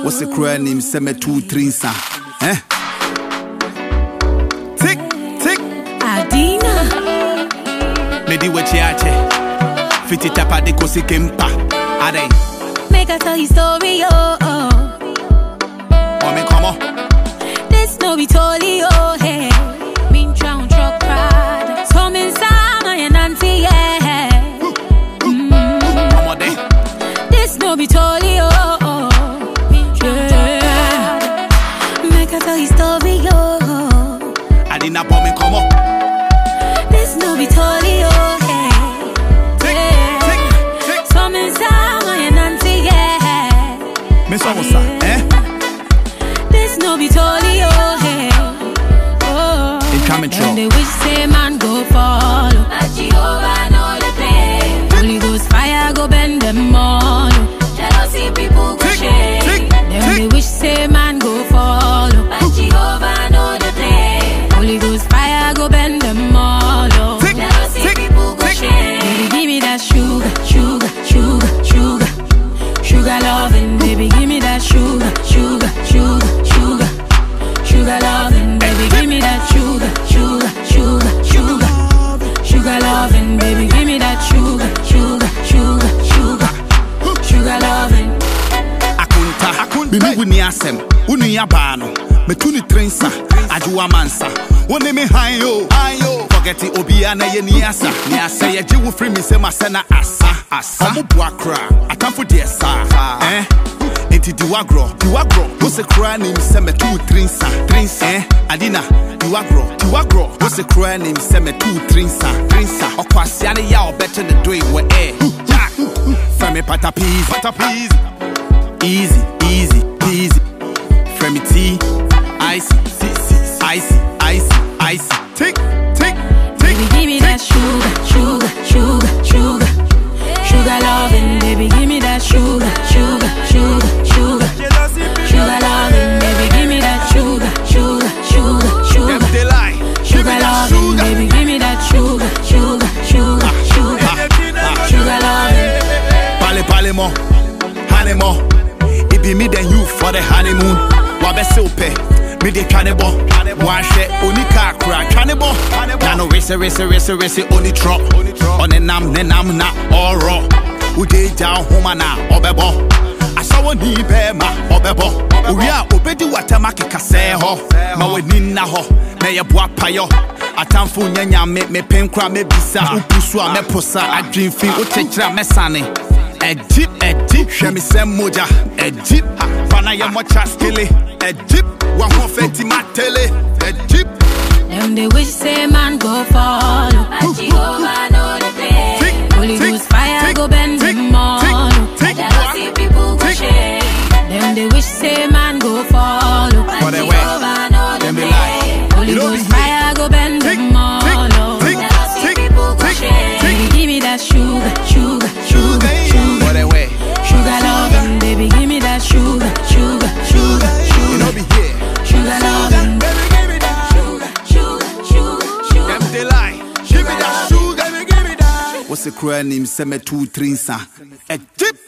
What's the cry name? Seme 2 3 sa. Eh? Tick, tick. Adina. Medi wechiache. Fiti tapa de kosi kempa. Ade. Make I tell you story, oh. Me come on. This no be totally, oh, hey. Mean drown truck pride. So me sama and auntie, yeah. Come on, day. This no be totally, oh. Make I tell you story, oh. I didn't me come on. This no be totally, oh, hey. Tick, tick, tick. So me sama and auntie, yeah. Me so eh? This no be totally, oh, hey. Oh. It coming true. And they wish say man go follow. But Jehovah know the play. Holy Ghost fire go bend them all. Jealousy people go shake. Then they wish say man go follow. But Jehovah know the play. Holy Ghost fire go bend them all. Jealousy people go shake. Baby give me that sugar, sugar, sugar, sugar. Sugar loving, baby give me that sugar, sugar, sugar, sugar. Sugar loving, baby give me that sugar, sugar, sugar, sugar. Sugar loving, baby give me that sugar, sugar, sugar, sugar. Sugar loving. Akunta, bimi wuni asem, unu ya bano. Me tuni trensa, ajuwa mansa. One me hayo, forget it obiana ye niasa. Niasa ye jiwu free me se masena asa. Omu buakra, atamfu diesa. Enti diwagro, what's the cry name? Seme 2 3 sa. Adina, diwagro, what's the cry name? Seme 2 3 sa. Okwasiane ya better the doing we Jack, Femi pata peas. Easy, peasy. Femi tea, icy. Tick. Baby give me that sugar. Sugar loving, baby give me that sugar. Sugar loving, baby give me that sugar. They lie. Sugar loving, baby give me that sugar. Sugar loving. Pale mo, honey mo. It be me then you for the honeymoon. Wabe sope, me de cannibal. Washe onika kra cannibal. Nano race only truck. On the nam na all raw. Ude down home na obebo. Asawo ni be ma obebo. Uria obedi watamaki kase ho. Ma we ni na ho. Na ye boa payo. Atamfu nyanya me penkra me bisa. Upusu a me posa adwinfi utechra mesane. Egypt, shemi sem moja. Egypt, fana ye mocha skele. Egypt, wa ho feti matele. Egypt. Them they wish say man go follow. But Jehovah know the play. Holy Ghost fire go bend them all. Jealousy people go shake. Them they wish say man go follow. But Jehovah know the play. Holy Ghost fire go bend them all. Jealousy people go shake. Baby give me that sugar. Sugar loving, baby give me that sugar. You know be here. Sugar loving, baby give me that sugar. Them they lie. Give me that sugar. What's the cry name? Seme 2 3 sa. Egypt.